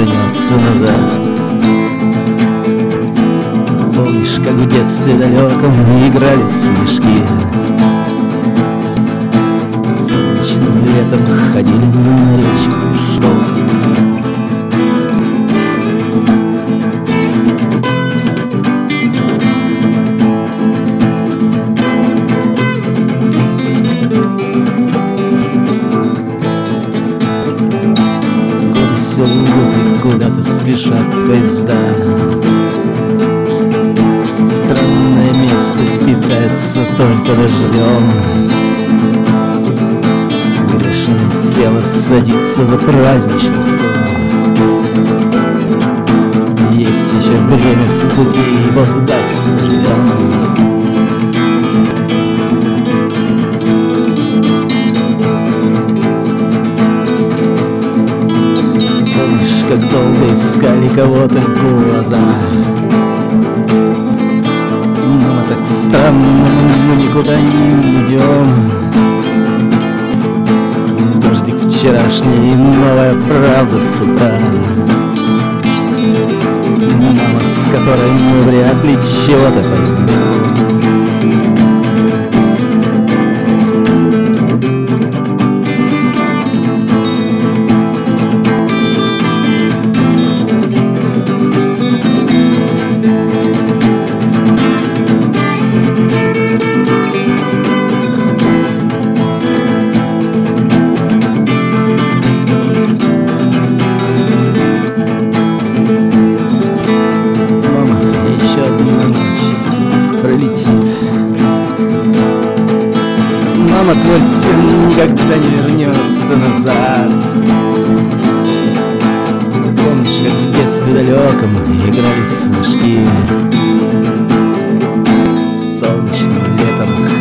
вернется назад. Помнишь, как в детстве далеком играли снежки? Солнечным летом ходили на речку шел. Все и куда-то спешат поезда. Странное место питается только дождем. Грешное тело садится за праздничный стол. Есть еще время в пути, и Бог даст, живем. Как долго искали кого-то глаза. Но так странно, мы никуда не идем. Дождик вчерашний и новая правда с утра. Мама, с которой мы вряд ли чего-то поймем. Мама, твой сын никогда не вернется назад. Помнишь, как в детстве далеком играли в снежки? Солнечным летом